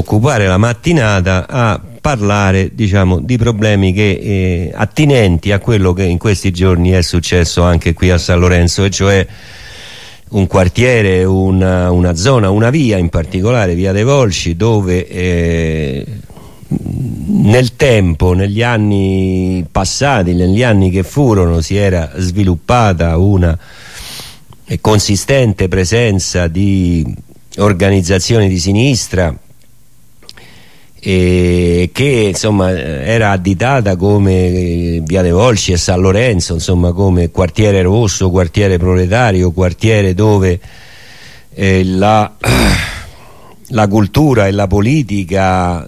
occupare la mattinata a parlare, diciamo, di problemi che attinenti a quello che in questi giorni è successo anche qui a San Lorenzo, e cioè un quartiere, una zona, una via in particolare, via dei Volsci, dove nel tempo, negli anni passati, negli anni che furono, si era sviluppata una consistente presenza di organizzazioni di sinistra, che insomma era additata come via dei Volsci e San Lorenzo, insomma, come quartiere rosso, quartiere proletario, quartiere dove la cultura e la politica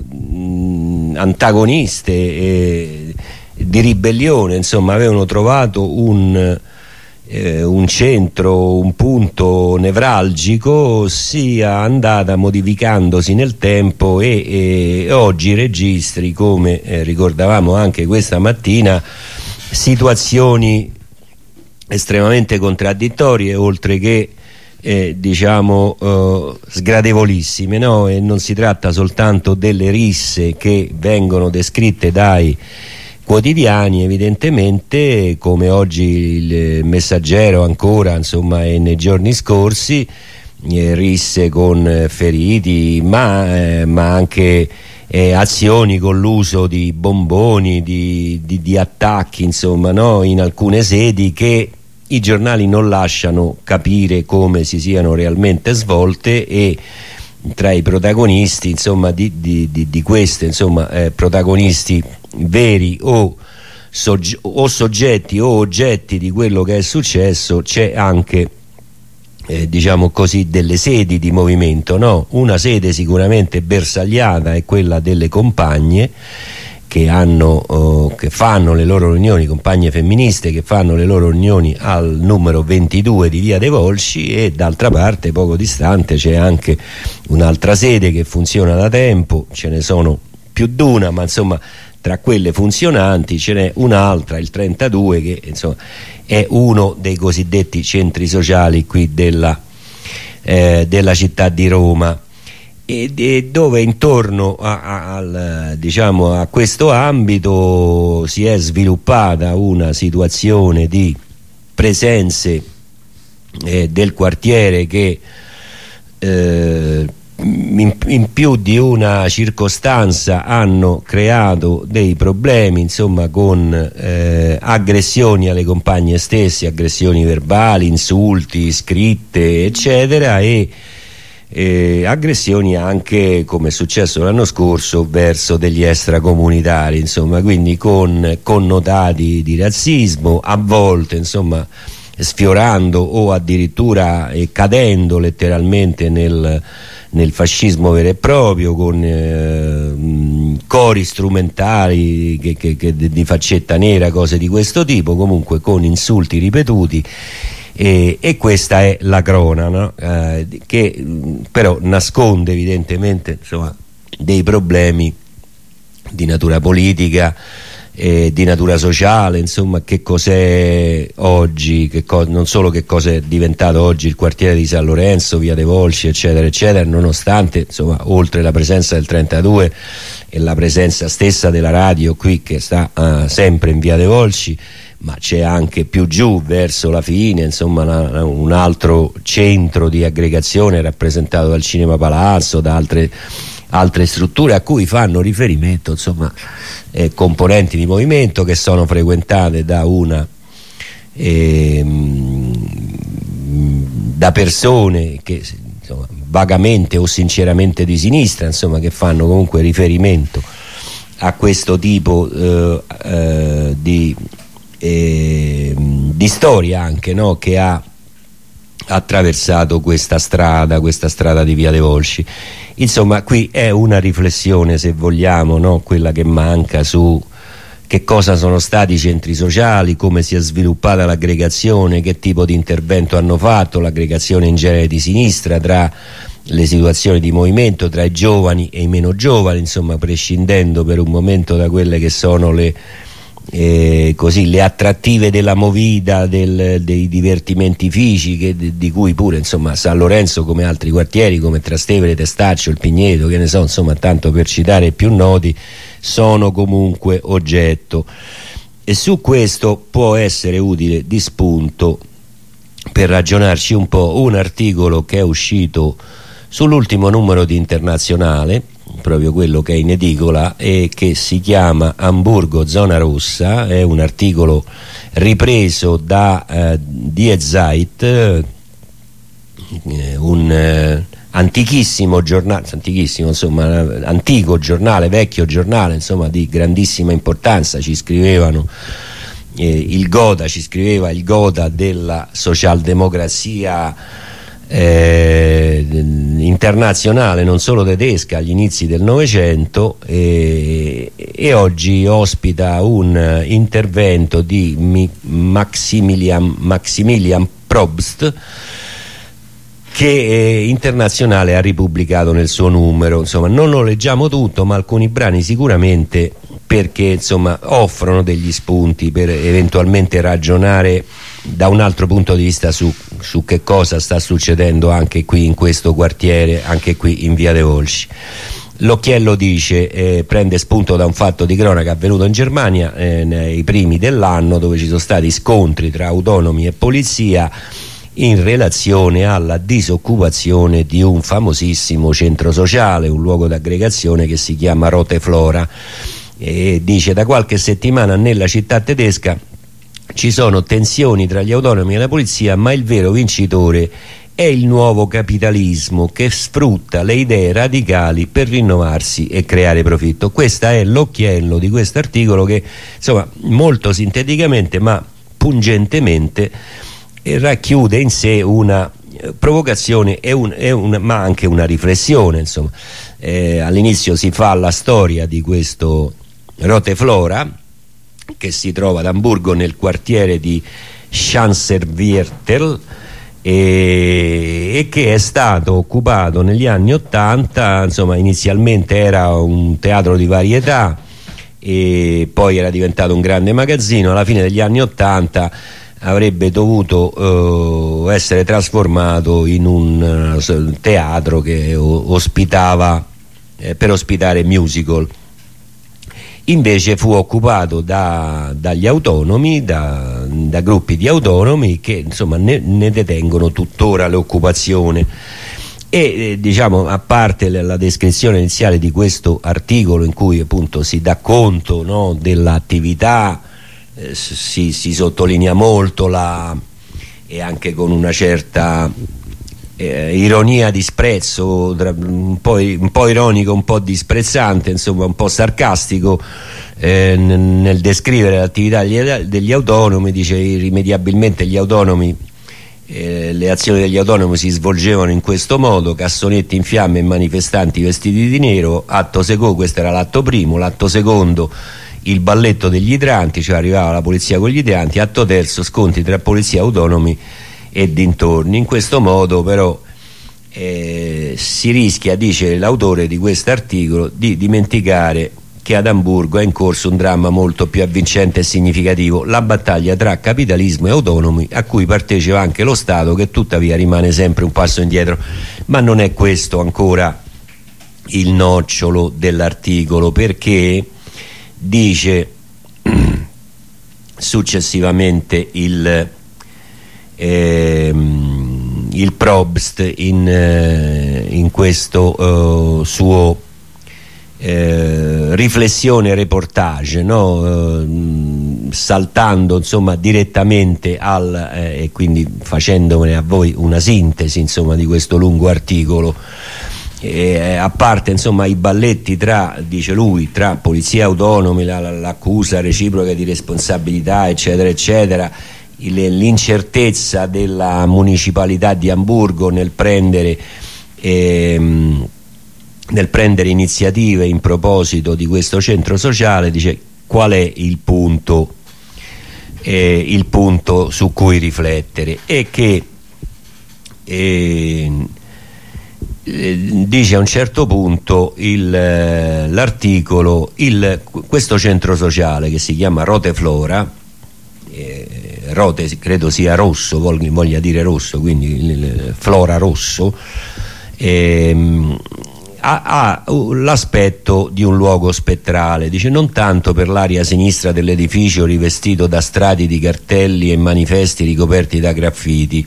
antagoniste di ribellione, insomma, avevano trovato un centro, un punto nevralgico, sia andata modificandosi nel tempo, e oggi registri, come ricordavamo anche questa mattina, situazioni estremamente contraddittorie, oltre che diciamo sgradevolissime, no? E non si tratta soltanto delle risse che vengono descritte dai quotidiani, evidentemente, come oggi il Messaggero ancora, insomma, e nei giorni scorsi, risse con feriti, ma anche azioni con l'uso di bomboni, di attacchi, insomma, no? In alcune sedi che i giornali non lasciano capire come si siano realmente svolte, e tra i protagonisti, insomma, di queste, insomma, protagonisti veri o soggetti o oggetti di quello che è successo, c'è anche diciamo così, delle sedi di movimento, no? Una sede sicuramente bersagliata è quella delle compagne, che fanno le loro riunioni, compagne femministe che fanno le loro riunioni al numero 22 di via dei Volsci, e d'altra parte poco distante c'è anche un'altra sede che funziona da tempo. Ce ne sono più d'una, ma insomma tra quelle funzionanti ce n'è un'altra, il 32, che insomma è uno dei cosiddetti centri sociali qui della città di Roma, e dove intorno diciamo, a questo ambito si è sviluppata una situazione di presenze del quartiere che in più di una circostanza hanno creato dei problemi, insomma, con aggressioni alle compagne stesse, aggressioni verbali, insulti, scritte, eccetera, e aggressioni anche, come è successo l'anno scorso, verso degli extracomunitari, insomma, quindi con connotati di razzismo, a volte, insomma, sfiorando o addirittura cadendo letteralmente nel fascismo vero e proprio, con cori strumentali di faccetta nera, cose di questo tipo, comunque con insulti ripetuti. E questa è la crona, no? Che però nasconde evidentemente, insomma, dei problemi di natura politica, di natura sociale, insomma, che cos'è oggi, non solo che cosa è diventato oggi il quartiere di San Lorenzo, via dei Volsci, eccetera eccetera, nonostante, insomma, oltre la presenza del 32 e la presenza stessa della radio qui, che sta sempre in via dei Volsci, ma c'è anche più giù verso la fine, insomma, un altro centro di aggregazione rappresentato dal Cinema Palazzo, da altre strutture a cui fanno riferimento, insomma, componenti di movimento che sono frequentate da persone che, insomma, vagamente o sinceramente di sinistra, insomma, che fanno comunque riferimento a questo tipo di storia anche, no? Che ha attraversato questa strada di via dei Volsci. Insomma, qui è una riflessione, se vogliamo, no? Quella che manca su che cosa sono stati i centri sociali, come si è sviluppata l'aggregazione, che tipo di intervento hanno fatto, l'aggregazione in genere di sinistra, tra le situazioni di movimento, tra i giovani e i meno giovani, insomma, prescindendo per un momento da quelle che sono le così le attrattive della movida, dei divertimentifici di cui pure insomma San Lorenzo, come altri quartieri come Trastevere, Testaccio, il Pigneto, che ne so, insomma, tanto per citare i più noti, sono comunque oggetto. E su questo può essere utile di spunto per ragionarci un po' un articolo che è uscito sull'ultimo numero di Internazionale, proprio quello che è in edicola, e che si chiama Amburgo Zona Rossa. È un articolo ripreso da Die Zeit, un antichissimo giornale, antico giornale, vecchio giornale, insomma, di grandissima importanza. Ci scrivevano ci scriveva il Gotha della socialdemocrazia internazionale, non solo tedesca, agli inizi del Novecento, e oggi ospita un intervento di Maximilian Probst, che Internazionale ha ripubblicato nel suo numero. Insomma, non lo leggiamo tutto, ma alcuni brani sicuramente, perché insomma offrono degli spunti per eventualmente ragionare da un altro punto di vista su che cosa sta succedendo anche qui in questo quartiere, anche qui in via De Volsci. L'Occhiello dice, prende spunto da un fatto di cronaca avvenuto in Germania nei primi dell'anno, dove ci sono stati scontri tra autonomi e polizia in relazione alla disoccupazione di un famosissimo centro sociale, un luogo d'aggregazione che si chiama Rote Flora. E dice: da qualche settimana nella città tedesca ci sono tensioni tra gli autonomi e la polizia, ma il vero vincitore è il nuovo capitalismo, che sfrutta le idee radicali per rinnovarsi e creare profitto. Questo è l'occhiello di questo articolo, che insomma molto sinteticamente ma pungentemente racchiude in sé una provocazione ma anche una riflessione. Insomma, all'inizio si fa la storia di questo Rote Flora, che si trova ad Amburgo nel quartiere di Schanzenviertel, e che è stato occupato negli anni '80. Insomma, inizialmente era un teatro di varietà e poi era diventato un grande magazzino. Alla fine degli anni '80 avrebbe dovuto essere trasformato in un teatro che ospitava per ospitare musical. Invece fu occupato dagli autonomi, da gruppi di autonomi che insomma ne detengono tuttora l'occupazione. E diciamo, a parte la descrizione iniziale di questo articolo, in cui appunto si dà conto, no, dell'attività, si sottolinea molto e anche con una certa ironia, disprezzo, un po' ironico, un po' disprezzante, insomma un po' sarcastico, nel descrivere l'attività degli autonomi. Dice: irrimediabilmente gli autonomi, le azioni degli autonomi si svolgevano in questo modo: cassonetti in fiamme e manifestanti vestiti di nero. Atto secondo, questo era l'atto primo. L'atto secondo, il balletto degli idranti, cioè arrivava la polizia con gli idranti. Atto terzo, scontri tra polizia, autonomi e dintorni. In questo modo però si rischia, dice l'autore di questo articolo, di dimenticare che ad Amburgo è in corso un dramma molto più avvincente e significativo: la battaglia tra capitalismo e autonomi, a cui partecipa anche lo Stato, che tuttavia rimane sempre un passo indietro. Ma non è questo ancora il nocciolo dell'articolo, perché dice successivamente il Probst in questo suo riflessione reportage, no? Saltando insomma direttamente e quindi facendomene a voi una sintesi insomma di questo lungo articolo. A parte insomma i balletti dice lui, tra polizia autonomi, l'accusa reciproca di responsabilità, eccetera eccetera, l'incertezza della municipalità di Amburgo nel prendere iniziative in proposito di questo centro sociale. Dice: qual è il punto su cui riflettere? È che dice a un certo punto l'articolo, questo centro sociale che si chiama Rote Flora, Rote credo sia rosso, voglia dire rosso, quindi il Flora rosso, ha l'aspetto di un luogo spettrale, dice, non tanto per l'area sinistra dell'edificio rivestito da strati di cartelli e manifesti ricoperti da graffiti.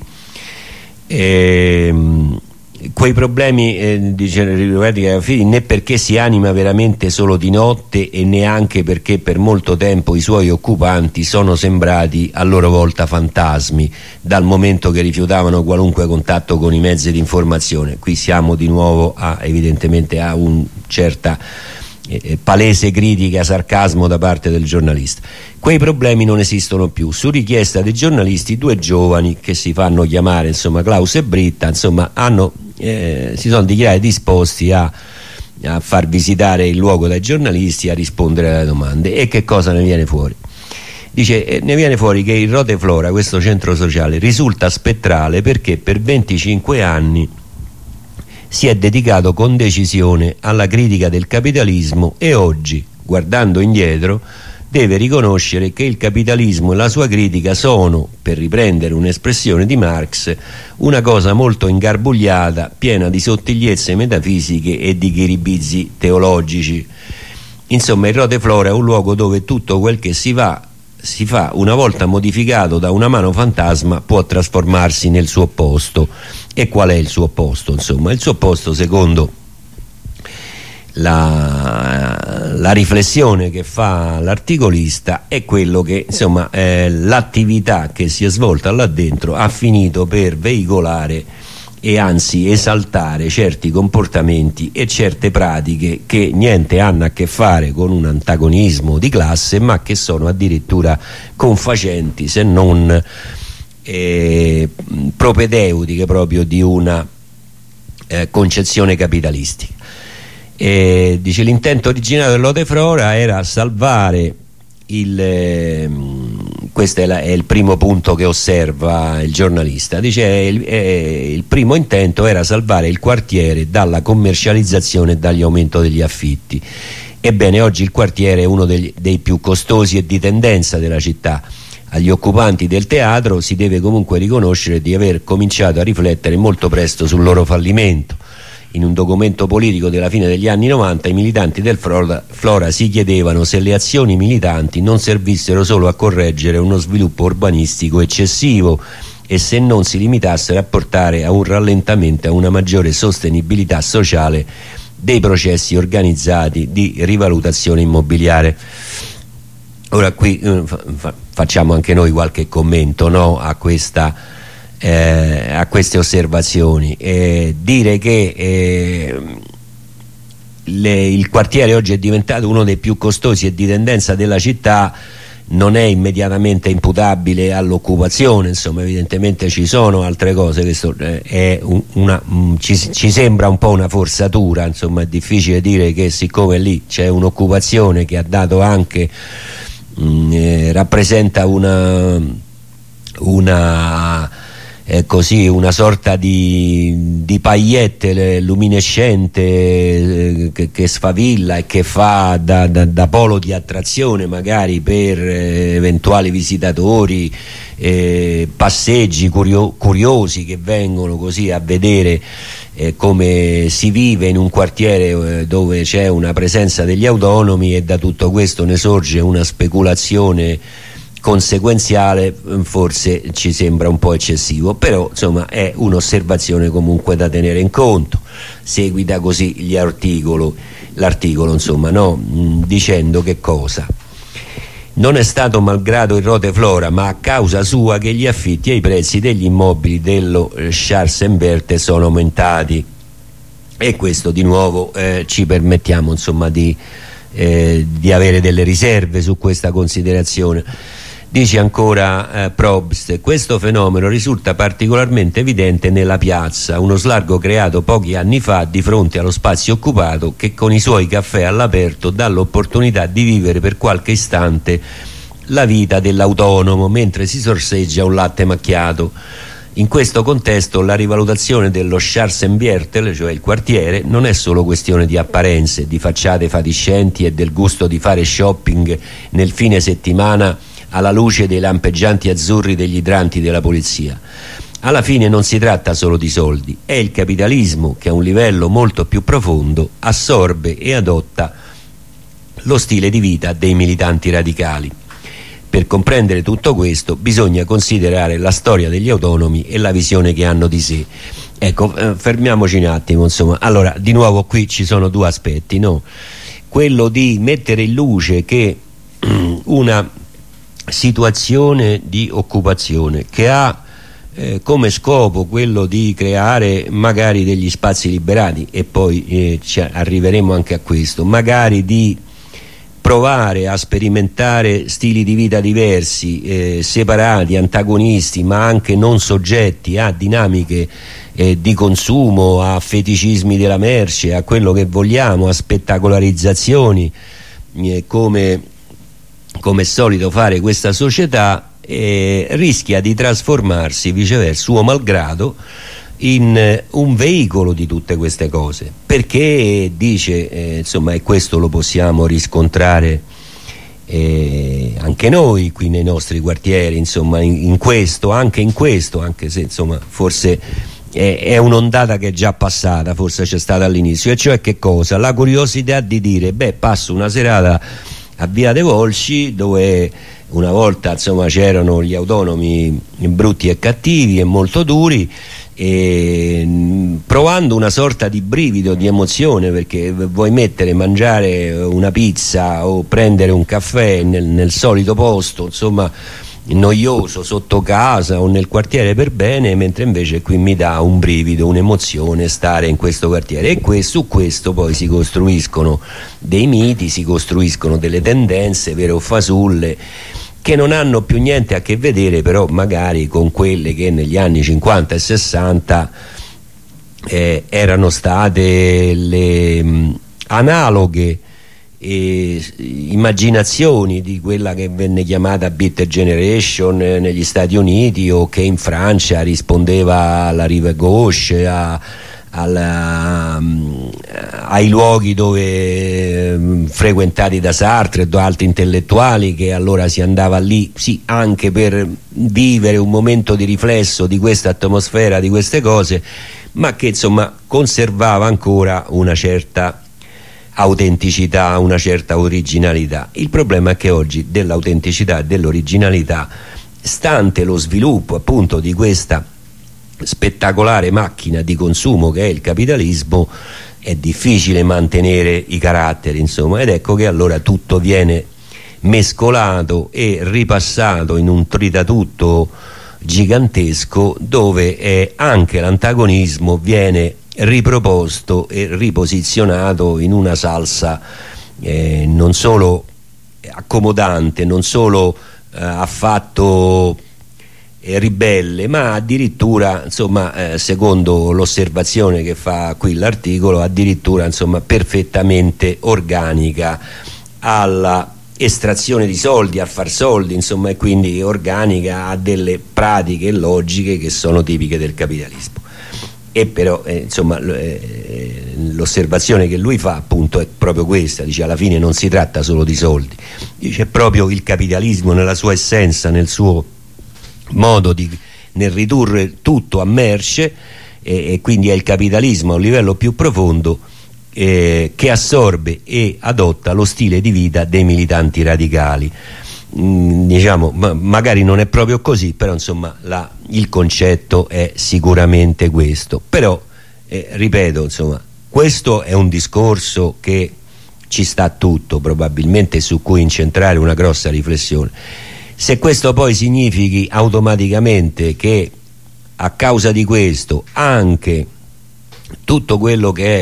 Quei problemi, dice, né perché si anima veramente solo di notte e neanche perché per molto tempo i suoi occupanti sono sembrati a loro volta fantasmi dal momento che rifiutavano qualunque contatto con i mezzi di informazione. Qui siamo di nuovo evidentemente a un certa palese critica, sarcasmo da parte del giornalista. Quei problemi non esistono più. Su richiesta dei giornalisti, due giovani che si fanno chiamare Klaus e Britta si sono dichiarati disposti a far visitare il luogo dai giornalisti, a rispondere alle domande. E che cosa ne viene fuori? Dice, ne viene fuori che il Rote Flora, questo centro sociale, risulta spettrale perché per 25 anni si è dedicato con decisione alla critica del capitalismo e oggi, guardando indietro, deve riconoscere che il capitalismo e la sua critica sono, per riprendere un'espressione di Marx, una cosa molto ingarbugliata, piena di sottigliezze metafisiche e di ghiribizzi teologici. Insomma, il Rote Flora è un luogo dove tutto quel che si fa, una volta modificato da una mano fantasma, può trasformarsi nel suo opposto. E qual è il suo opposto? Insomma, il suo opposto, secondo la riflessione che fa l'articolista, è quello che, insomma, l'attività che si è svolta là dentro ha finito per veicolare e anzi esaltare certi comportamenti e certe pratiche che niente hanno a che fare con un antagonismo di classe, ma che sono addirittura confacenti, se non propedeutiche proprio di una concezione capitalistica. Dice, l'intento originario del Rote Flora era salvare questo è il primo punto che osserva il giornalista. Dice, il primo intento era salvare il quartiere dalla commercializzazione e dall'aumento degli affitti. Ebbene, oggi il quartiere è uno dei più costosi e di tendenza della città. Agli occupanti del teatro si deve comunque riconoscere di aver cominciato a riflettere molto presto sul loro fallimento. In un documento politico della fine degli anni 90 i militanti del Flora si chiedevano se le azioni militanti non servissero solo a correggere uno sviluppo urbanistico eccessivo e se non si limitassero a portare a un rallentamento e a una maggiore sostenibilità sociale dei processi organizzati di rivalutazione immobiliare. Ora qui facciamo anche noi qualche commento, no, a queste osservazioni. Dire che il quartiere oggi è diventato uno dei più costosi e di tendenza della città non è immediatamente imputabile all'occupazione, insomma, evidentemente ci sono altre cose. Questo è ci sembra un po' una forzatura, insomma, è difficile dire che siccome lì c'è un'occupazione che ha dato anche rappresenta una sorta di paillette luminescente che sfavilla e che fa da polo di attrazione magari per eventuali visitatori, passeggi curiosi che vengono così a vedere come si vive in un quartiere dove c'è una presenza degli autonomi, e da tutto questo ne sorge una speculazione conseguenziale. Forse ci sembra un po' eccessivo, però insomma è un'osservazione comunque da tenere in conto. Seguita così l'articolo, insomma, no? Dicendo che cosa? Non è stato malgrado il Rote Flora, ma a causa sua che gli affitti e i prezzi degli immobili dello Scharsenberg sono aumentati. E questo di nuovo ci permettiamo, insomma, di avere delle riserve su questa considerazione. Dice ancora Probst, questo fenomeno risulta particolarmente evidente nella piazza, uno slargo creato pochi anni fa di fronte allo spazio occupato che con i suoi caffè all'aperto dà l'opportunità di vivere per qualche istante la vita dell'autonomo mentre si sorseggia un latte macchiato. In questo contesto la rivalutazione dello Scharzenviertel, cioè il quartiere, non è solo questione di apparenze, di facciate fatiscenti e del gusto di fare shopping nel fine settimana alla luce dei lampeggianti azzurri degli idranti della polizia. Alla fine non si tratta solo di soldi, è il capitalismo che a un livello molto più profondo assorbe e adotta lo stile di vita dei militanti radicali. Per comprendere tutto questo bisogna considerare la storia degli autonomi e la visione che hanno di sé. Ecco, fermiamoci un attimo, insomma. Allora, di nuovo qui ci sono due aspetti, no? Quello di mettere in luce che una situazione di occupazione che ha come scopo quello di creare magari degli spazi liberati, e poi arriveremo anche a questo, magari di provare a sperimentare stili di vita diversi, separati, antagonisti, ma anche non soggetti a dinamiche di consumo, a feticismi della merce, a quello che vogliamo, a spettacolarizzazioni, come è solito fare questa società, rischia di trasformarsi viceversa, suo malgrado, in un veicolo di tutte queste cose, perché dice, insomma, e questo lo possiamo riscontrare anche noi qui nei nostri quartieri, insomma, anche se insomma forse è un'ondata che è già passata, forse c'è stata all'inizio, e cioè che cosa? La curiosità di dire, beh, passo una serata a Via dei Volsci, dove una volta insomma c'erano gli autonomi brutti e cattivi e molto duri, provando una sorta di brivido, di emozione, perché vuoi mangiare una pizza o prendere un caffè nel solito posto, insomma noioso, sotto casa o nel quartiere per bene, mentre invece qui mi dà un brivido, un'emozione stare in questo quartiere, e su questo poi si costruiscono dei miti, si costruiscono delle tendenze vere o fasulle, che non hanno più niente a che vedere però magari con quelle che negli anni 50 e 60 erano state le analoghe immaginazioni di quella che venne chiamata Beat Generation negli Stati Uniti, o che in Francia rispondeva alla rive gauche, ai luoghi dove frequentati da Sartre e da altri intellettuali, che allora si andava lì sì anche per vivere un momento di riflesso di questa atmosfera, di queste cose, ma che insomma conservava ancora una certa autenticità, una certa originalità. Il problema è che oggi dell'autenticità e dell'originalità, stante lo sviluppo appunto di questa spettacolare macchina di consumo che è il capitalismo, è difficile mantenere i caratteri, insomma, ed ecco che allora tutto viene mescolato e ripassato in un tritatutto gigantesco, dove anche l'antagonismo viene riproposto e riposizionato in una salsa non solo accomodante, non solo affatto ribelle, ma addirittura, insomma, secondo l'osservazione che fa qui l'articolo, addirittura insomma perfettamente organica alla estrazione di soldi, a far soldi, insomma, e quindi organica a delle pratiche logiche che sono tipiche del capitalismo. E però insomma l'osservazione che lui fa appunto è proprio questa, dice alla fine non si tratta solo di soldi, dice proprio il capitalismo nella sua essenza, nel suo modo nel ridurre tutto a merce, e quindi è il capitalismo a un livello più profondo che assorbe e adotta lo stile di vita dei militanti radicali. Diciamo, magari non è proprio così, però insomma il concetto è sicuramente questo. Però ripeto, insomma, questo è un discorso che ci sta tutto, probabilmente, su cui incentrare una grossa riflessione. Se questo poi significhi automaticamente che a causa di questo anche tutto quello che è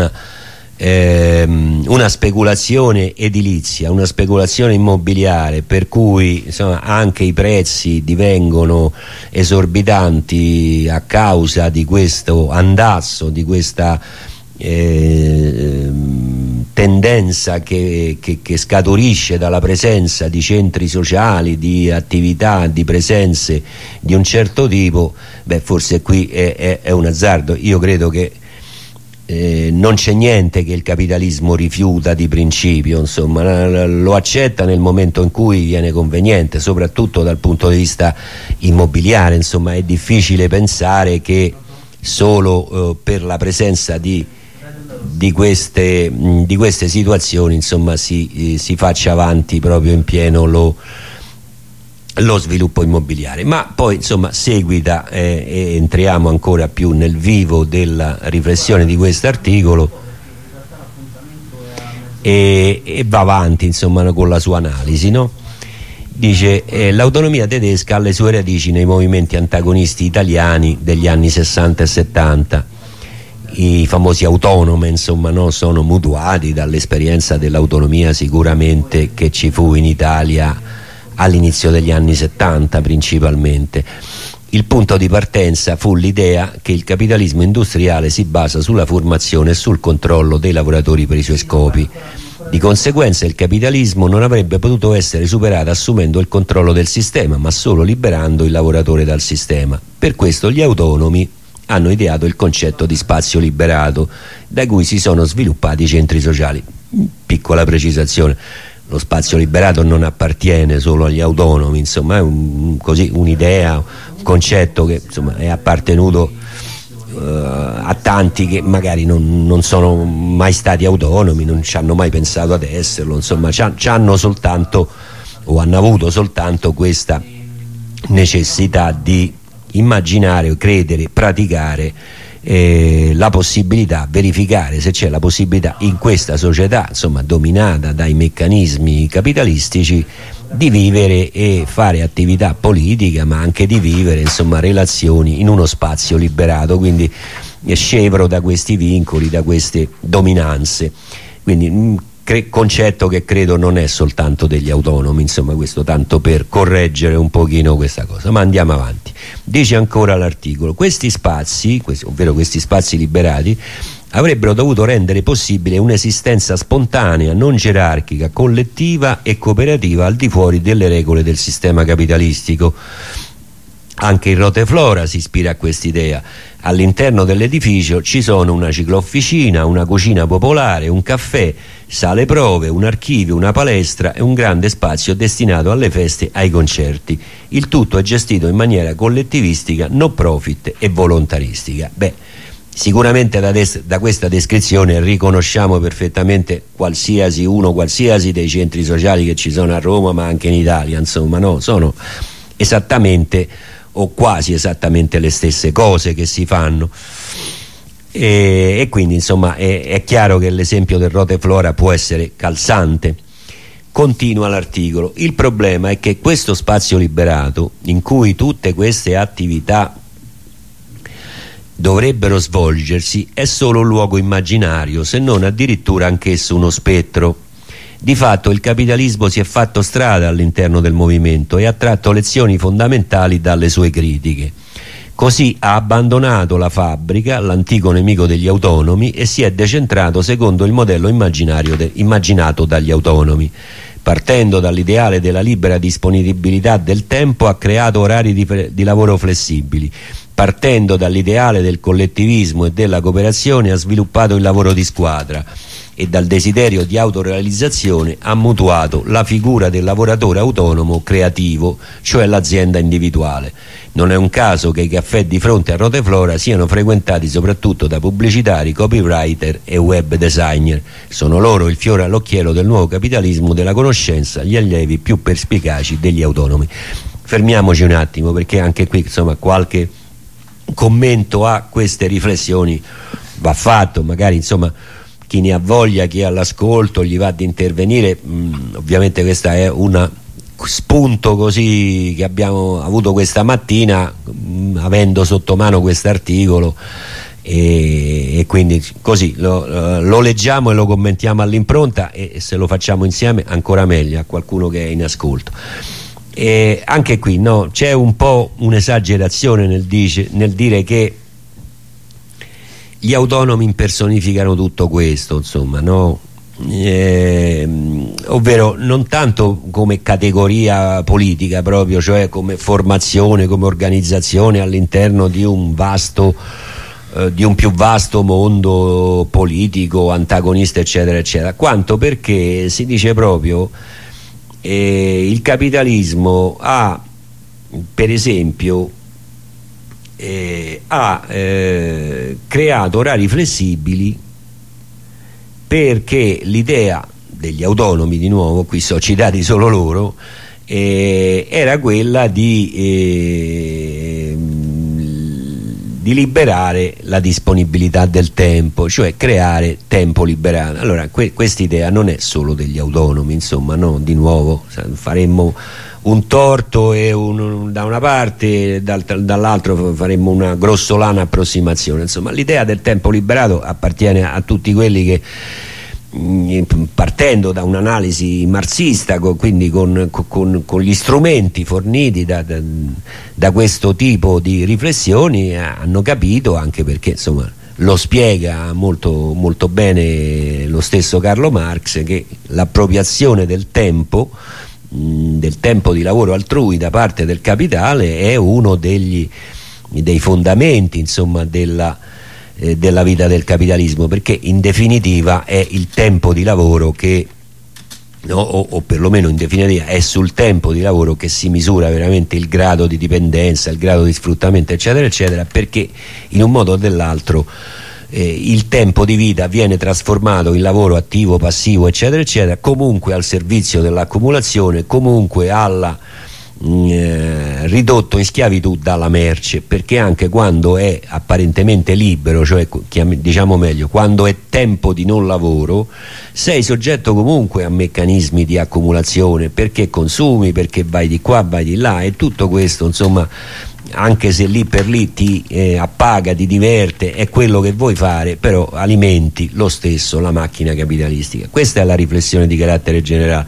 una speculazione edilizia, una speculazione immobiliare, per cui insomma anche i prezzi divengono esorbitanti a causa di questo andasso, di questa tendenza che scaturisce dalla presenza di centri sociali, di attività, di presenze di un certo tipo, beh, forse qui è un azzardo. Io credo che non c'è niente che il capitalismo rifiuta di principio, insomma, lo accetta nel momento in cui viene conveniente, soprattutto dal punto di vista immobiliare. Insomma, è difficile pensare che solo per la presenza di queste situazioni, insomma, si faccia avanti proprio in pieno lo sviluppo immobiliare. Ma poi, insomma, seguita e entriamo ancora più nel vivo della riflessione di questo articolo e va avanti, insomma, con la sua analisi, no? Dice l'autonomia tedesca ha le sue radici nei movimenti antagonisti italiani degli anni 60 e 70. I famosi autonome, insomma, no, sono mutuati dall'esperienza dell'autonomia sicuramente che ci fu in Italia all'inizio degli anni 70 principalmente. Il punto di partenza fu l'idea che il capitalismo industriale si basa sulla formazione e sul controllo dei lavoratori per i suoi scopi. Di conseguenza il capitalismo non avrebbe potuto essere superato assumendo il controllo del sistema, ma solo liberando il lavoratore dal sistema. Per questo gli autonomi hanno ideato il concetto di spazio liberato, da cui si sono sviluppati i centri sociali. Piccola precisazione: lo spazio liberato non appartiene solo agli autonomi, insomma, è un'idea, un concetto che, insomma, è appartenuto a tanti che magari non sono mai stati autonomi, non ci hanno mai pensato ad esserlo, insomma, c'hanno soltanto, o hanno avuto soltanto, questa necessità di immaginare, credere, praticare la possibilità, verificare se c'è la possibilità in questa società, insomma, dominata dai meccanismi capitalistici, di vivere e fare attività politica, ma anche di vivere, insomma, relazioni in uno spazio liberato, quindi scevro da questi vincoli, da queste dominanze. Quindi concetto che credo non è soltanto degli autonomi, insomma, questo tanto per correggere un pochino questa cosa. Ma andiamo avanti. Dice ancora l'articolo: questi spazi, ovvero questi spazi liberati, avrebbero dovuto rendere possibile un'esistenza spontanea, non gerarchica, collettiva e cooperativa al di fuori delle regole del sistema capitalistico. Anche il Roteflora si ispira a quest'idea. All'interno dell'edificio ci sono una ciclofficina, una cucina popolare, un caffè, sale prove, un archivio, una palestra e un grande spazio destinato alle feste e ai concerti. Il tutto è gestito in maniera collettivistica, no profit e volontaristica. Beh, sicuramente da questa descrizione riconosciamo perfettamente qualsiasi dei centri sociali che ci sono a Roma, ma anche in Italia, insomma, no? Sono esattamente o quasi esattamente le stesse cose che si fanno, e quindi, insomma, è chiaro che l'esempio del Roteflora può essere calzante. Continua l'articolo: il problema è che questo spazio liberato, in cui tutte queste attività dovrebbero svolgersi, è solo un luogo immaginario, se non addirittura anch'esso uno spettro. Di fatto il capitalismo si è fatto strada all'interno del movimento e ha tratto lezioni fondamentali dalle sue critiche. Così ha abbandonato la fabbrica, l'antico nemico degli autonomi, e si è decentrato secondo il modello immaginato dagli autonomi. Partendo dall'ideale della libera disponibilità del tempo, ha creato orari di lavoro flessibili. Partendo dall'ideale del collettivismo e della cooperazione, ha sviluppato il lavoro di squadra, e dal desiderio di autorealizzazione ha mutuato la figura del lavoratore autonomo creativo, cioè l'azienda individuale. Non è un caso che i caffè di fronte a Roteflora siano frequentati soprattutto da pubblicitari, copywriter e web designer. Sono loro il fiore all'occhiello del nuovo capitalismo della conoscenza, gli allievi più perspicaci degli autonomi. Fermiamoci un attimo, perché anche qui, insomma, qualche commento a queste riflessioni va fatto. Magari, insomma, chi ne ha voglia, chi ha l'ascolto, gli va ad intervenire. Ovviamente questo è un spunto così che abbiamo avuto questa mattina, avendo sotto mano quest'articolo, e quindi così lo leggiamo e lo commentiamo all'impronta, e se lo facciamo insieme ancora meglio, a qualcuno che è in ascolto. E anche qui, no, c'è un po' un'esagerazione nel dire che gli autonomi impersonificano tutto questo, insomma, no? ovvero non tanto come categoria politica proprio, cioè come formazione, come organizzazione all'interno di un più vasto mondo politico, antagonista eccetera eccetera, quanto perché si dice proprio il capitalismo ha, per esempio, creato orari flessibili, perché l'idea degli autonomi, di nuovo qui sono citati solo loro, era quella di liberare la disponibilità del tempo, cioè creare tempo liberato. Allora questa idea non è solo degli autonomi, insomma, no, di nuovo faremmo un torto da una parte, dall'altro faremmo una grossolana approssimazione. Insomma, l'idea del tempo liberato appartiene a tutti quelli che, partendo da un'analisi marxista, quindi con gli strumenti forniti da questo tipo di riflessioni, hanno capito, anche perché insomma lo spiega molto, molto bene lo stesso Carlo Marx, che l'appropriazione del tempo di lavoro altrui da parte del capitale è uno dei fondamenti, insomma, della vita del capitalismo, perché in definitiva è il tempo di lavoro che, no, o perlomeno in definitiva è sul tempo di lavoro che si misura veramente il grado di dipendenza, il grado di sfruttamento eccetera eccetera, perché in un modo o nell'altro il tempo di vita viene trasformato in lavoro attivo, passivo eccetera eccetera, comunque al servizio dell'accumulazione, comunque ridotto in schiavitù dalla merce, perché anche quando è apparentemente libero, cioè diciamo meglio, quando è tempo di non lavoro, sei soggetto comunque a meccanismi di accumulazione, perché consumi, perché vai di qua, vai di là, e tutto questo, insomma, anche se lì per lì ti appaga, ti diverte, è quello che vuoi fare, però alimenti lo stesso la macchina capitalistica. Questa è la riflessione di carattere generale,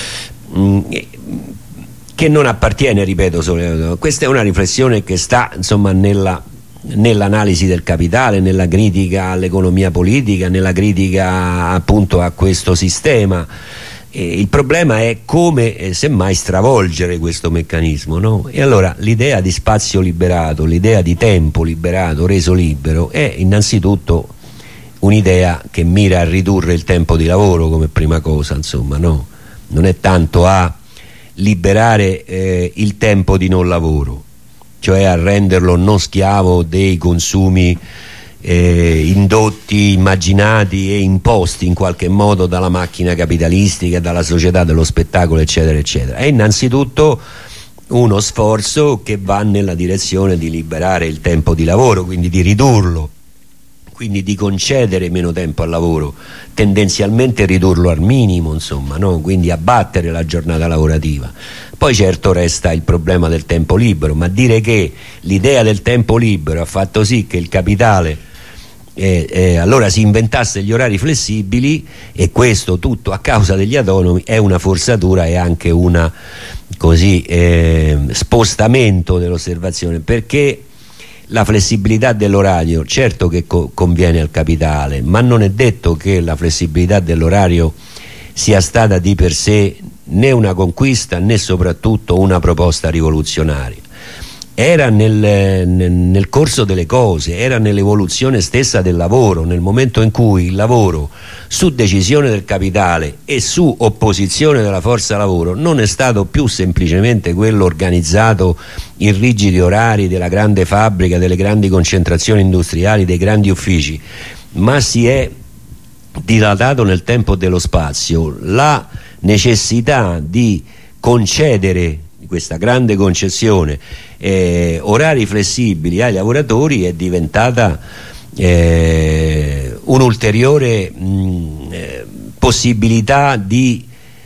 che non appartiene, ripeto, solo. Questa è una riflessione che sta, insomma, nell'analisi del capitale, nella critica all'economia politica, nella critica appunto a questo sistema. Il problema è come semmai stravolgere questo meccanismo, no? E allora l'idea di spazio liberato, l'idea di tempo liberato, reso libero, è innanzitutto un'idea che mira a ridurre il tempo di lavoro come prima cosa, insomma, no? Non è tanto a liberare il tempo di non lavoro, cioè a renderlo non schiavo dei consumi indotti, immaginati e imposti in qualche modo dalla macchina capitalistica, dalla società dello spettacolo eccetera eccetera. È innanzitutto uno sforzo che va nella direzione di liberare il tempo di lavoro, quindi di ridurlo, quindi di concedere meno tempo al lavoro, tendenzialmente ridurlo al minimo, insomma, no? Quindi abbattere la giornata lavorativa. Poi certo resta il problema del tempo libero, ma dire che l'idea del tempo libero ha fatto sì che il capitale allora si inventasse gli orari flessibili, e questo tutto a causa degli autonomi, è una forzatura e anche una spostamento dell'osservazione, perché la flessibilità dell'orario certo che conviene al capitale, ma non è detto che la flessibilità dell'orario sia stata di per sé né una conquista né soprattutto una proposta rivoluzionaria. Era nel corso delle cose, era nell'evoluzione stessa del lavoro, nel momento in cui il lavoro, su decisione del capitale e su opposizione della forza lavoro, non è stato più semplicemente quello organizzato in rigidi orari della grande fabbrica, delle grandi concentrazioni industriali, dei grandi uffici, ma si è dilatato nel tempo dello spazio la necessità di concedere questa grande concessione orari flessibili ai lavoratori, è diventata un'ulteriore possibilità di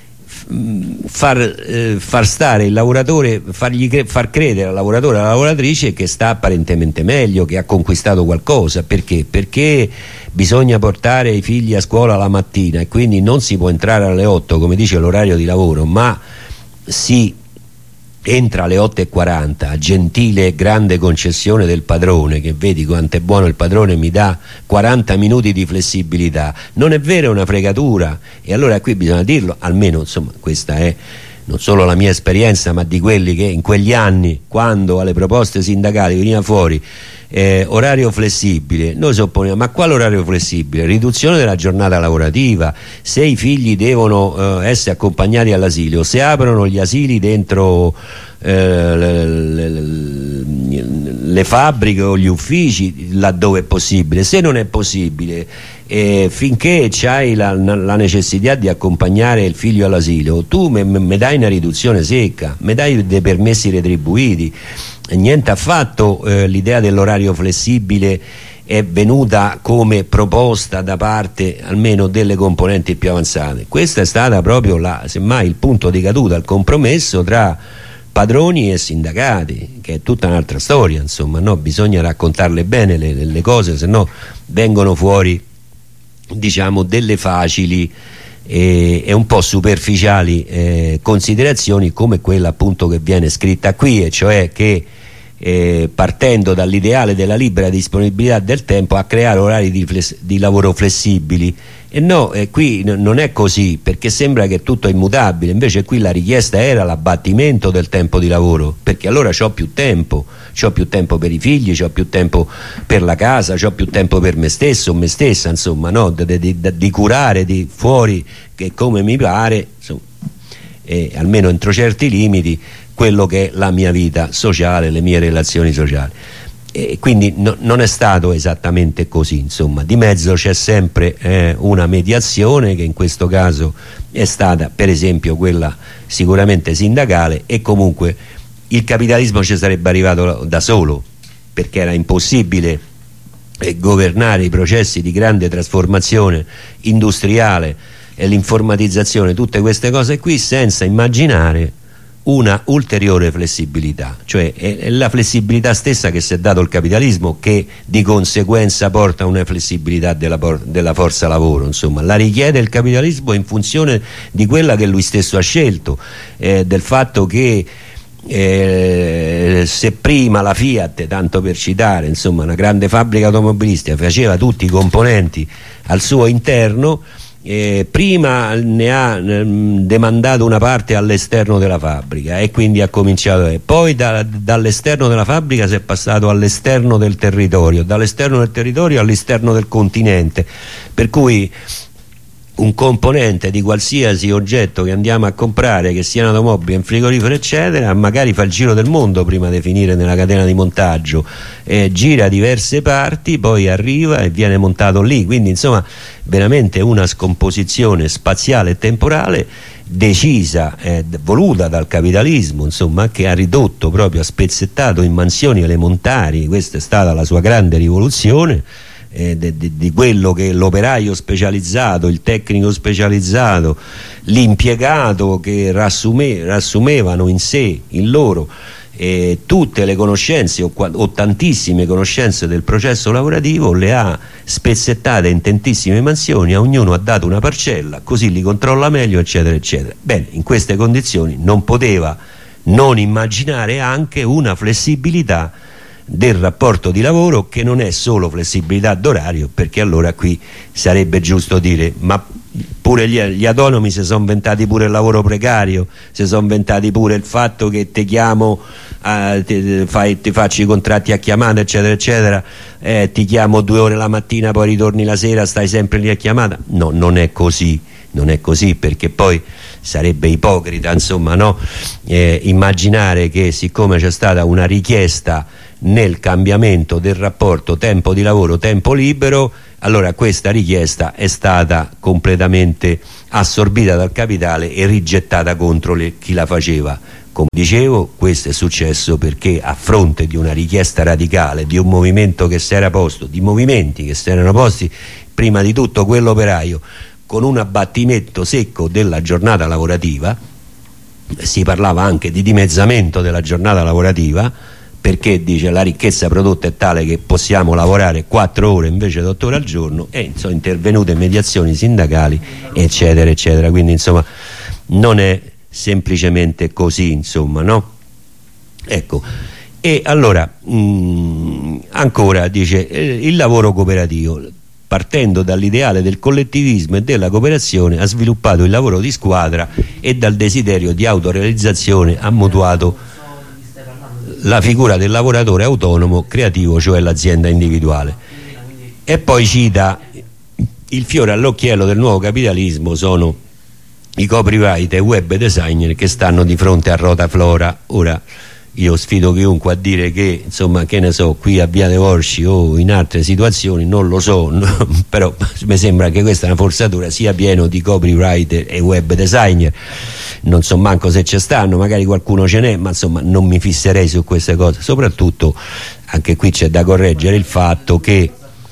far stare il lavoratore, far credere al lavoratore e alla lavoratrice che sta apparentemente meglio, che ha conquistato qualcosa. Perché bisogna portare i figli a scuola la mattina e quindi non si può entrare alle 8 come dice l'orario di lavoro, ma si entra alle 8:40, gentile grande concessione del padrone, che vedi quanto è buono il padrone, mi dà 40 minuti di flessibilità, non è vero, è una fregatura. E allora qui bisogna dirlo, almeno insomma questa è non solo la mia esperienza, ma di quelli che in quegli anni, quando alle proposte sindacali veniva fuori orario flessibile, noi supponiamo, ma quale orario flessibile? Riduzione della giornata lavorativa, se i figli devono essere accompagnati all'asilo, se aprono gli asili dentro le fabbriche o gli uffici laddove è possibile, se non è possibile, finché c'hai la necessità di accompagnare il figlio all'asilo, tu mi dai una riduzione secca, mi dai dei permessi retribuiti. Niente affatto l'idea dell'orario flessibile è venuta come proposta da parte almeno delle componenti più avanzate. Questo è stata proprio semmai il punto di caduta, il compromesso tra padroni e sindacati, che è tutta un'altra storia, insomma, no? Bisogna raccontarle bene le cose, se no vengono fuori, diciamo, delle facili e un po' superficiali considerazioni, come quella appunto che viene scritta qui, e cioè che partendo dall'ideale della libera disponibilità del tempo a creare orari di lavoro flessibili. E no, qui non è così, perché sembra che tutto è immutabile, invece qui la richiesta era l'abbattimento del tempo di lavoro, perché allora c'ho più tempo per i figli, c'ho più tempo per la casa, c'ho più tempo per me stesso, me stessa, insomma, no? di curare di fuori, che come mi pare, insomma, almeno entro certi limiti, quello che è la mia vita sociale, le mie relazioni sociali. E quindi non è stato esattamente così, insomma, di mezzo c'è sempre una mediazione, che in questo caso è stata per esempio quella sicuramente sindacale, e comunque il capitalismo ci sarebbe arrivato da solo, perché era impossibile governare i processi di grande trasformazione industriale e l'informatizzazione, tutte queste cose qui, senza immaginare una ulteriore flessibilità, cioè è la flessibilità stessa che si è dato il capitalismo che di conseguenza porta a una flessibilità della forza lavoro, insomma la richiede il capitalismo in funzione di quella che lui stesso ha scelto, del fatto che se prima la Fiat, tanto per citare, insomma una grande fabbrica automobilistica, faceva tutti i componenti al suo interno, prima ne ha demandato una parte all'esterno della fabbrica e quindi ha cominciato, poi dall'esterno della fabbrica si è passato all'esterno del territorio, dall'esterno del territorio all'esterno del continente, per cui un componente di qualsiasi oggetto che andiamo a comprare, che sia un'automobile, un frigorifero eccetera, magari fa il giro del mondo prima di finire nella catena di montaggio, gira diverse parti, poi arriva e viene montato lì, quindi insomma veramente una scomposizione spaziale e temporale decisa, voluta dal capitalismo, insomma, che ha ridotto proprio, ha spezzettato in mansioni elementari. Questa è stata la sua grande rivoluzione, di quello che l'operaio specializzato, il tecnico specializzato, l'impiegato che rassumevano in sé, in loro, tutte le conoscenze o tantissime conoscenze del processo lavorativo, le ha spezzettate in tantissime mansioni, a ognuno ha dato una parcella, così li controlla meglio, eccetera eccetera. Bene, in queste condizioni non poteva non immaginare anche una flessibilità del rapporto di lavoro, che non è solo flessibilità d'orario, perché allora qui sarebbe giusto dire ma pure gli autonomi si sono inventati pure il lavoro precario, si sono inventati pure il fatto che ti chiamo, ti faccio i contratti a chiamata eccetera eccetera, ti chiamo 2 ore la mattina, poi ritorni la sera, stai sempre lì a chiamata. No, non è così, non è così, perché poi sarebbe ipocrita, insomma, no? Immaginare che siccome c'è stata una richiesta nel cambiamento del rapporto tempo di lavoro tempo libero, allora questa richiesta è stata completamente assorbita dal capitale e rigettata contro chi la faceva. Come dicevo, questo è successo perché a fronte di una richiesta radicale di un movimento che si era posto, di movimenti che si erano posti, prima di tutto quello operaio, con un abbattimento secco della giornata lavorativa, si parlava anche di dimezzamento della giornata lavorativa, perché dice la ricchezza prodotta è tale che possiamo lavorare 4 ore invece di 8 ore al giorno, e sono intervenute mediazioni sindacali eccetera eccetera. Quindi insomma non è semplicemente così, insomma, no? Ecco, e allora ancora dice il lavoro cooperativo, partendo dall'ideale del collettivismo e della cooperazione, ha sviluppato il lavoro di squadra e dal desiderio di autorealizzazione ha mutuato la figura del lavoratore autonomo creativo, cioè l'azienda individuale. E poi cita il fiore all'occhiello del nuovo capitalismo sono i copyright e web designer che stanno di fronte a Rotaflora. Ora io sfido chiunque a dire che, insomma, che ne so, qui a Via dei Volsci o in altre situazioni, non lo so, no, però mi sembra che questa è una forzatura, sia pieno di copyright e web designer. Non so manco se ci stanno, magari qualcuno ce n'è, ma insomma non mi fisserei su queste cose. Soprattutto anche qui c'è da correggere il fatto che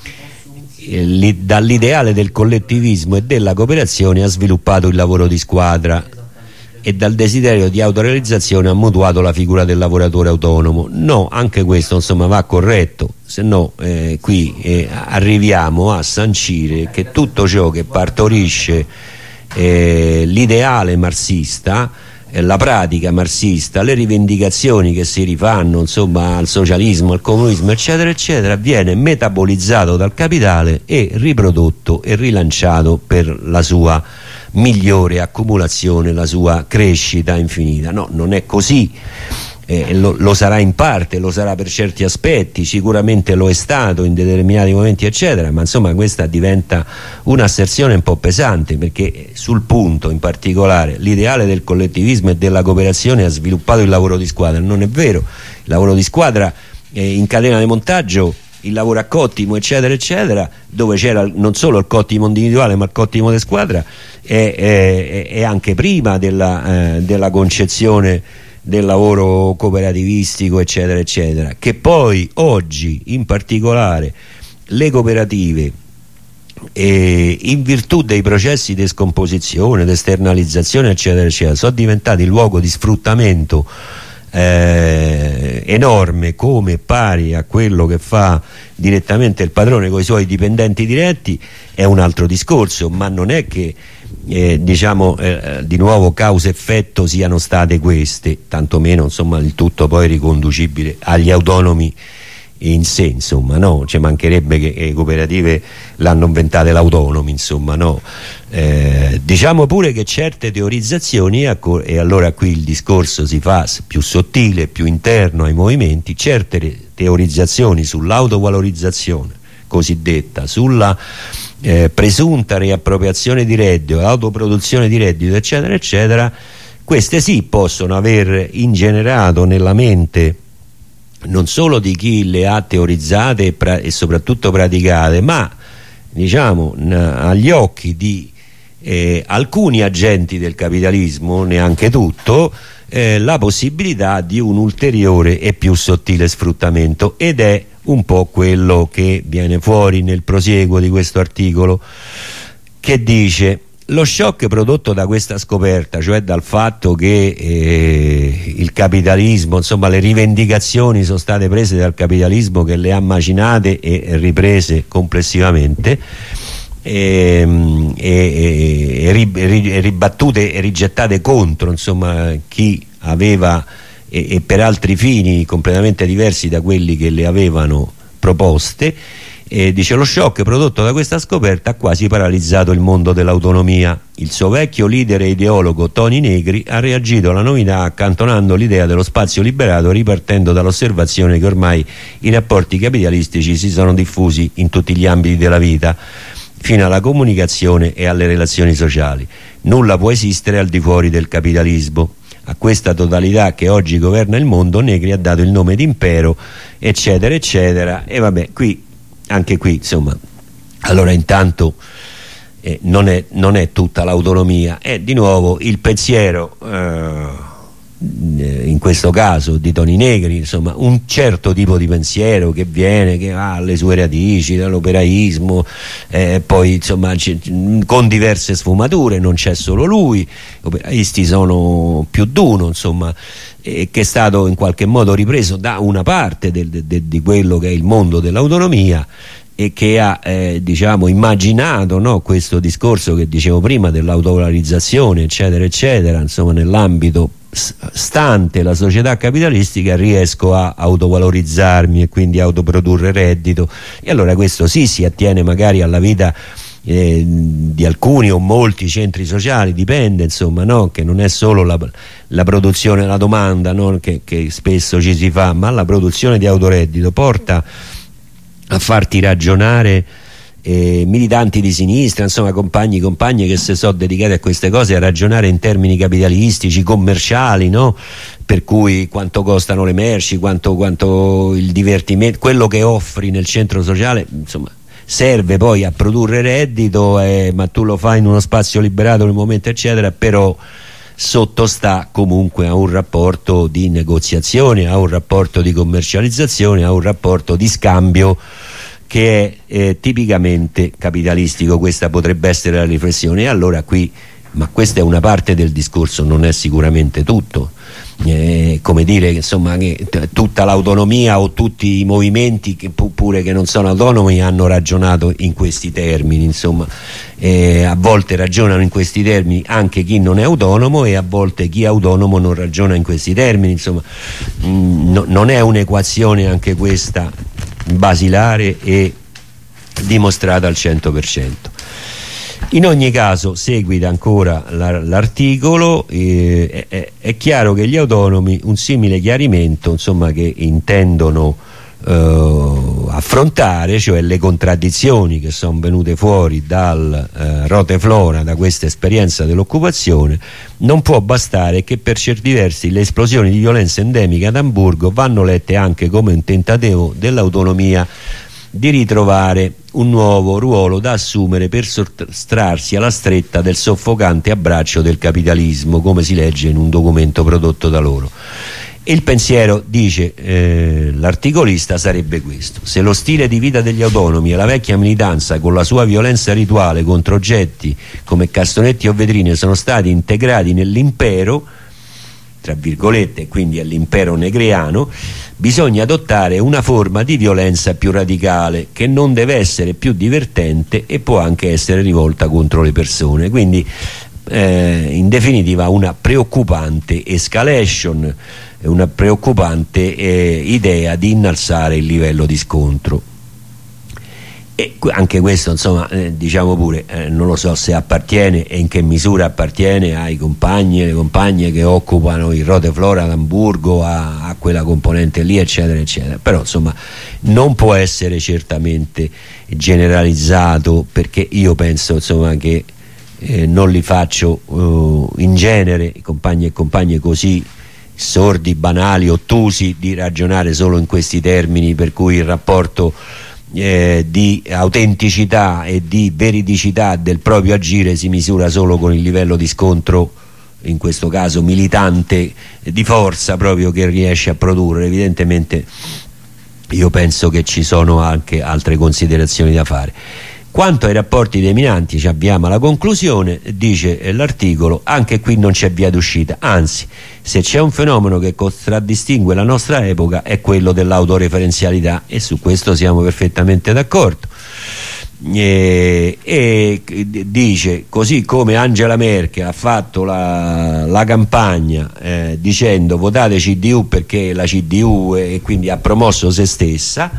dall'ideale del collettivismo e della cooperazione ha sviluppato il lavoro di squadra e dal desiderio di autorealizzazione ha mutuato la figura del lavoratore autonomo. No, anche questo insomma va corretto, se no qui arriviamo a sancire che tutto ciò che partorisce l'ideale marxista, la pratica marxista, le rivendicazioni che si rifanno insomma al socialismo, al comunismo eccetera eccetera, viene metabolizzato dal capitale e riprodotto e rilanciato per la sua migliore accumulazione, la sua crescita infinita. No, non è così. Lo sarà in parte, lo sarà per certi aspetti, sicuramente lo è stato in determinati momenti eccetera, ma insomma questa diventa un'asserzione un po' pesante, perché sul punto in particolare l'ideale del collettivismo e della cooperazione ha sviluppato il lavoro di squadra. Non è vero, il lavoro di squadra in catena di montaggio, il lavoro a cottimo eccetera eccetera, dove c'era non solo il cottimo individuale ma il cottimo di squadra, è anche prima della concezione del lavoro cooperativistico eccetera eccetera, che poi oggi in particolare le cooperative in virtù dei processi di scomposizione, di esternalizzazione eccetera eccetera sono diventati luogo di sfruttamento enorme, come pari a quello che fa direttamente il padrone con i suoi dipendenti diretti. È un altro discorso, ma non è che diciamo di nuovo causa-effetto siano state queste, tantomeno insomma il tutto poi riconducibile agli autonomi in sé, insomma, no, ci mancherebbe che le cooperative l'hanno inventate l'autonomi, insomma, no. Diciamo pure che certe teorizzazioni, e allora qui il discorso si fa più sottile, più interno ai movimenti, certe teorizzazioni sull'autovalorizzazione cosiddetta, sulla presunta riappropriazione di reddito, autoproduzione di reddito eccetera eccetera, queste sì possono aver ingenerato nella mente non solo di chi le ha teorizzate e soprattutto praticate, ma diciamo agli occhi di alcuni agenti del capitalismo, neanche tutto, la possibilità di un ulteriore e più sottile sfruttamento, ed è un po' quello che viene fuori nel prosieguo di questo articolo, che dice: lo shock prodotto da questa scoperta, cioè dal fatto che il capitalismo, insomma le rivendicazioni sono state prese dal capitalismo che le ha macinate e riprese complessivamente, ribattute e rigettate contro insomma chi aveva e per altri fini completamente diversi da quelli che le avevano proposte. Dice: lo shock prodotto da questa scoperta ha quasi paralizzato il mondo dell'autonomia. Il suo vecchio leader e ideologo Tony Negri ha reagito alla novità accantonando l'idea dello spazio liberato, ripartendo dall'osservazione che ormai i rapporti capitalistici si sono diffusi in tutti gli ambiti della vita, fino alla comunicazione e alle relazioni sociali. Nulla può esistere al di fuori del capitalismo. A questa totalità che oggi governa il mondo Negri ha dato il nome di impero eccetera eccetera. E vabbè, qui anche qui insomma, allora intanto non è tutta l'autonomia, è di nuovo il pensiero in questo caso di Tony Negri, insomma un certo tipo di pensiero che viene, che ha le sue radici dall'operaismo, poi insomma con diverse sfumature, non c'è solo lui, gli operaisti sono più d'uno, insomma, che è stato in qualche modo ripreso da una parte di quello che è il mondo dell'autonomia, e che ha diciamo immaginato, no, questo discorso che dicevo prima dell'autovalorizzazione eccetera eccetera, insomma nell'ambito stante la società capitalistica riesco a autovalorizzarmi e quindi autoprodurre reddito, e allora questo sì si attiene magari alla vita di alcuni o molti centri sociali, dipende, insomma, no? Che non è solo la produzione, la domanda, no? che spesso ci si fa, ma la produzione di autoreddito porta a farti ragionare militanti di sinistra, insomma compagni e compagne che si sono dedicati a queste cose, a ragionare in termini capitalistici, commerciali, no? Per cui quanto costano le merci, quanto il divertimento, quello che offri nel centro sociale, insomma serve poi a produrre reddito, ma tu lo fai in uno spazio liberato nel momento eccetera, però sottostà comunque a un rapporto di negoziazione, a un rapporto di commercializzazione, a un rapporto di scambio che è tipicamente capitalistico. Questa potrebbe essere la riflessione. E allora qui, ma questa è una parte del discorso, non è sicuramente tutto, come dire, insomma, che tutta l'autonomia o tutti i movimenti che pure che non sono autonomi hanno ragionato in questi termini, insomma, a volte ragionano in questi termini anche chi non è autonomo, e a volte chi è autonomo non ragiona in questi termini, insomma, non è un'equazione anche questa basilare e dimostrata al 100%. In ogni caso, seguita ancora l'articolo, è chiaro che gli autonomi un simile chiarimento, insomma, che intendono affrontare, cioè le contraddizioni che sono venute fuori dal Roteflora, da questa esperienza dell'occupazione, non può bastare che per certi versi le esplosioni di violenza endemica ad Amburgo vanno lette anche come un tentativo dell'autonomia di ritrovare un nuovo ruolo da assumere per sottrarsi alla stretta del soffocante abbraccio del capitalismo, come si legge in un documento prodotto da loro. Il pensiero, dice l'articolista, sarebbe questo: se lo stile di vita degli autonomi e la vecchia militanza con la sua violenza rituale contro oggetti come castonetti o vetrine sono stati integrati nell'impero, tra virgolette, quindi all'impero negriano, bisogna adottare una forma di violenza più radicale, che non deve essere più divertente e può anche essere rivolta contro le persone. Quindi in definitiva una preoccupante escalation, una preoccupante idea di innalzare il livello di scontro. E anche questo, insomma, diciamo pure, non lo so se appartiene e in che misura appartiene ai compagni e le compagne che occupano il Roteflora ad Amburgo, a quella componente lì, eccetera eccetera, però insomma non può essere certamente generalizzato, perché io penso, insomma, che non li faccio in genere i compagni e compagne così sordi, banali, ottusi di ragionare solo in questi termini, per cui il rapporto di autenticità e di veridicità del proprio agire si misura solo con il livello di scontro, in questo caso militante, di forza proprio, che riesce a produrre. Evidentemente io penso che ci sono anche altre considerazioni da fare. Quanto ai rapporti dei minanti, ci avviamo alla conclusione. Dice l'articolo: anche qui non c'è via d'uscita, anzi, se c'è un fenomeno che contraddistingue la nostra epoca è quello dell'autoreferenzialità, e su questo siamo perfettamente d'accordo. E dice, così come Angela Merkel ha fatto la campagna dicendo votate CDU perché la CDU, e quindi ha promosso se stessa,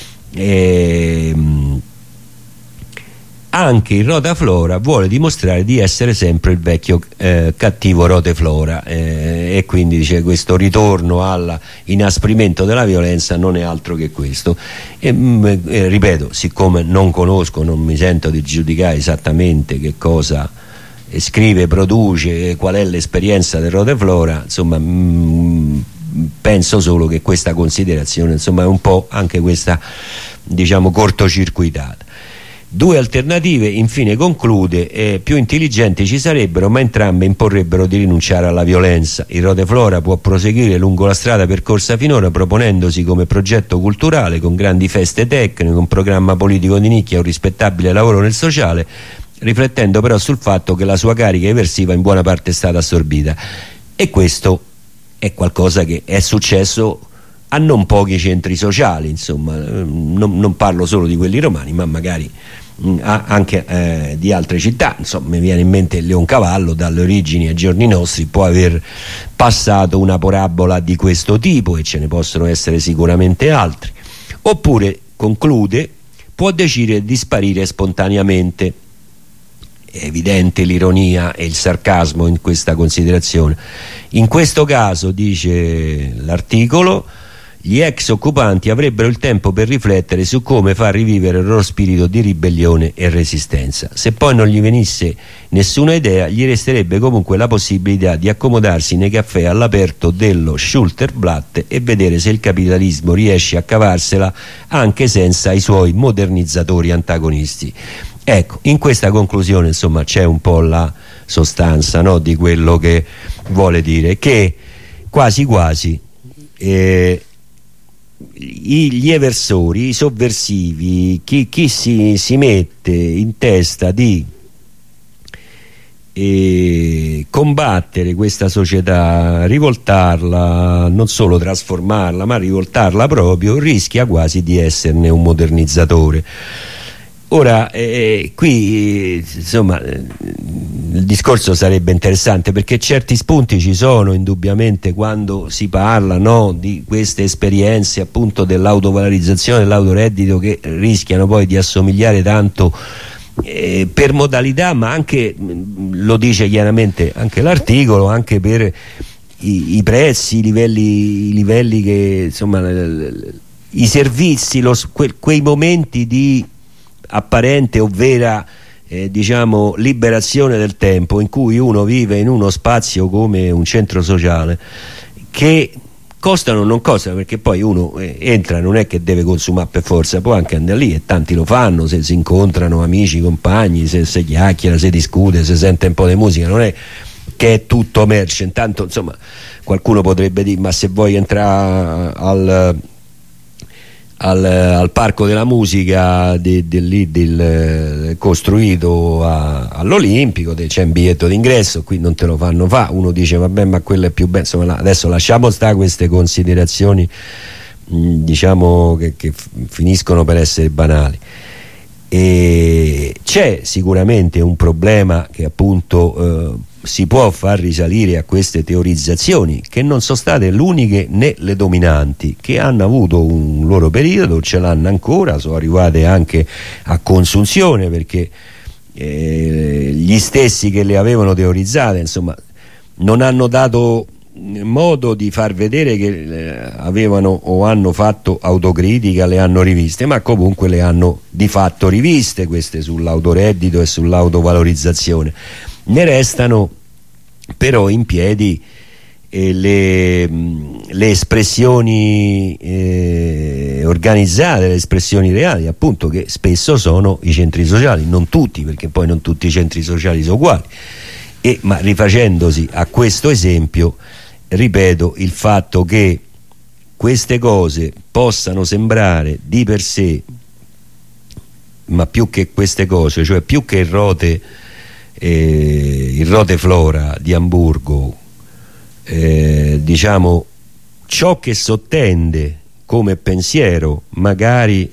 anche il Roteflora vuole dimostrare di essere sempre il vecchio cattivo Roteflora, e quindi dice questo ritorno all'inasprimento della violenza non è altro che questo. Ripeto, siccome non conosco, non mi sento di giudicare esattamente che cosa scrive, produce, qual è l'esperienza del Roteflora, insomma, penso solo che questa considerazione, insomma, è un po' anche questa, diciamo, cortocircuitata. Due alternative, infine, conclude: più intelligenti ci sarebbero, ma entrambe imporrebbero di rinunciare alla violenza. Il Roteflora può proseguire lungo la strada percorsa finora, proponendosi come progetto culturale, con grandi feste tecniche, un programma politico di nicchia e un rispettabile lavoro nel sociale, riflettendo però sul fatto che la sua carica eversiva in buona parte è stata assorbita. E questo è qualcosa che è successo a non pochi centri sociali, insomma, non parlo solo di quelli romani, ma magari anche di altre città. Insomma, mi viene in mente Leoncavallo, dalle origini ai giorni nostri può aver passato una parabola di questo tipo, e ce ne possono essere sicuramente altri. Oppure, conclude, può decidere di sparire spontaneamente. È evidente l'ironia e il sarcasmo in questa considerazione. In questo caso, dice l'articolo, gli ex occupanti avrebbero il tempo per riflettere su come far rivivere il loro spirito di ribellione e resistenza. Se poi non gli venisse nessuna idea, gli resterebbe comunque la possibilità di accomodarsi nei caffè all'aperto dello Schulterblatt e vedere se il capitalismo riesce a cavarsela anche senza i suoi modernizzatori antagonisti. Ecco, in questa conclusione insomma c'è un po' la sostanza, no, di quello che vuole dire, che quasi quasi gli eversori, i sovversivi, chi si mette in testa di combattere questa società, rivoltarla, non solo trasformarla ma rivoltarla proprio, rischia quasi di esserne un modernizzatore. Ora, qui insomma il discorso sarebbe interessante, perché certi spunti ci sono indubbiamente quando si parla, no, di queste esperienze appunto dell'autovalorizzazione, dell'autoreddito, che rischiano poi di assomigliare tanto per modalità, ma anche, lo dice chiaramente anche l'articolo, anche per i prezzi, i livelli che insomma i servizi, quei momenti di apparente o vera diciamo liberazione del tempo in cui uno vive in uno spazio come un centro sociale, che costano o non costano, perché poi uno entra, non è che deve consumare per forza, può anche andare lì, e tanti lo fanno, se si incontrano amici, compagni, se chiacchiera, se discute, se sente un po' di musica, non è che è tutto merce. Intanto insomma qualcuno potrebbe dire, ma se vuoi entrare al Parco della Musica costruito all'Olimpico, c'è un biglietto d'ingresso, qui non te lo fanno fa. Uno dice vabbè, ma quello è più bello. Insomma, adesso lasciamo stare queste considerazioni diciamo che finiscono per essere banali. E c'è sicuramente un problema che appunto si può far risalire a queste teorizzazioni, che non sono state le uniche né le dominanti, che hanno avuto un loro periodo, ce l'hanno ancora, sono arrivate anche a consunzione, perché gli stessi che le avevano teorizzate insomma non hanno dato modo di far vedere che avevano o hanno fatto autocritica, le hanno riviste, ma comunque le hanno di fatto riviste, queste sull'autoreddito e sull'autovalorizzazione. Ne restano però in piedi le espressioni organizzate, le espressioni reali, appunto, che spesso sono i centri sociali, non tutti, perché poi non tutti i centri sociali sono uguali, ma rifacendosi a questo esempio, ripeto, il fatto che queste cose possano sembrare di per sé, ma più che queste cose, cioè più che il Rote Flora di Amburgo, diciamo ciò che sottende come pensiero, magari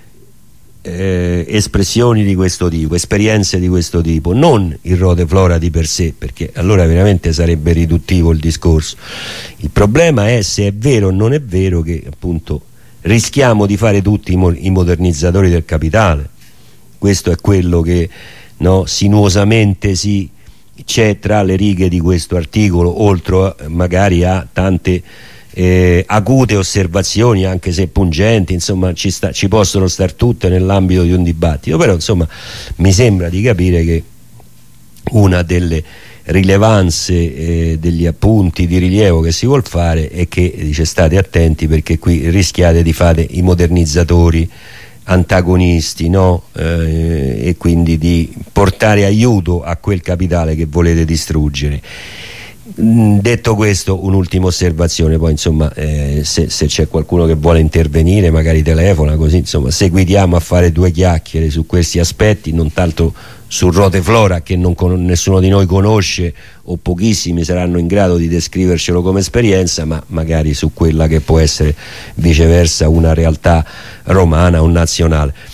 espressioni di questo tipo, esperienze di questo tipo, non il Rote Flora di per sé, perché allora veramente sarebbe riduttivo il discorso. Il problema è se è vero o non è vero che appunto rischiamo di fare tutti i modernizzatori del capitale. Questo è quello che sinuosamente c'è tra le righe di questo articolo, oltre magari a tante acute osservazioni, anche se pungenti, insomma ci possono star tutte nell'ambito di un dibattito, però insomma mi sembra di capire che una delle rilevanze degli appunti di rilievo che si vuol fare è che dice state attenti, perché qui rischiate di fare i modernizzatori antagonisti, e quindi di portare aiuto a quel capitale che volete distruggere. Detto questo, un'ultima osservazione, poi insomma se c'è qualcuno che vuole intervenire magari telefona, così insomma seguitiamo a fare due chiacchiere su questi aspetti, non tanto sul Rote Flora, che nessuno di noi conosce o pochissimi saranno in grado di descrivercelo come esperienza, ma magari su quella che può essere viceversa una realtà romana o nazionale.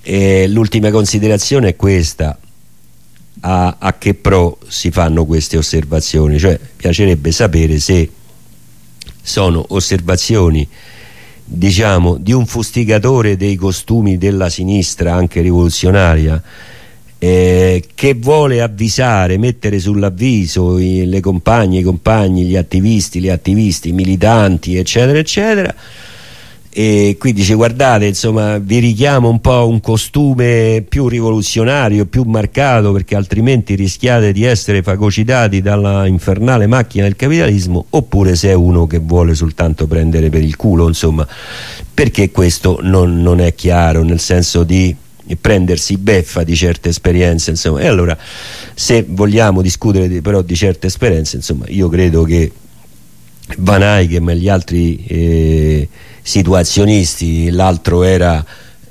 L'ultima considerazione è questa: a che pro si fanno queste osservazioni? Cioè, piacerebbe sapere se sono osservazioni, diciamo, di un fustigatore dei costumi della sinistra anche rivoluzionaria, che vuole avvisare, mettere sull'avviso le compagne, i compagni, gli attivisti, le attivisti, i militanti, eccetera eccetera, e qui dice: guardate, insomma, vi richiamo un po' un costume più rivoluzionario, più marcato, perché altrimenti rischiate di essere fagocitati dalla infernale macchina del capitalismo. Oppure se è uno che vuole soltanto prendere per il culo, insomma, perché questo non è chiaro, nel senso di prendersi beffa di certe esperienze, insomma. E allora, se vogliamo discutere però di certe esperienze, insomma, io credo che Van Eyck e gli altri situazionisti, l'altro era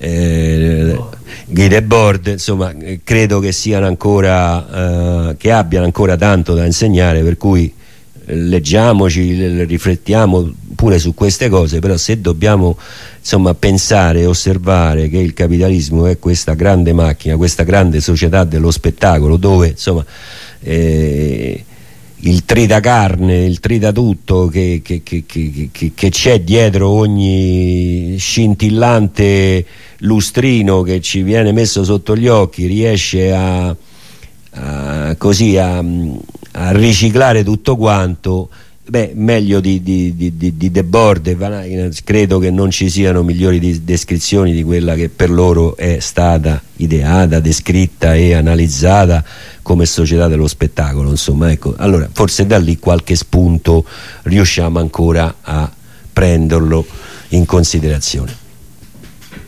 Guy Debord, insomma, credo che siano ancora che abbiano ancora tanto da insegnare, per cui leggiamoci, riflettiamo pure su queste cose. Però se dobbiamo, insomma, pensare e osservare che il capitalismo è questa grande macchina, questa grande società dello spettacolo, dove, insomma, il tritacarne, il tritatutto che c'è dietro ogni scintillante lustrino che ci viene messo sotto gli occhi, riesce a riciclare tutto quanto, beh, meglio di Debord e Van Eyck credo che non ci siano migliori descrizioni di quella che per loro è stata ideata, descritta e analizzata come società dello spettacolo, insomma. Ecco, allora forse da lì qualche spunto riusciamo ancora a prenderlo in considerazione.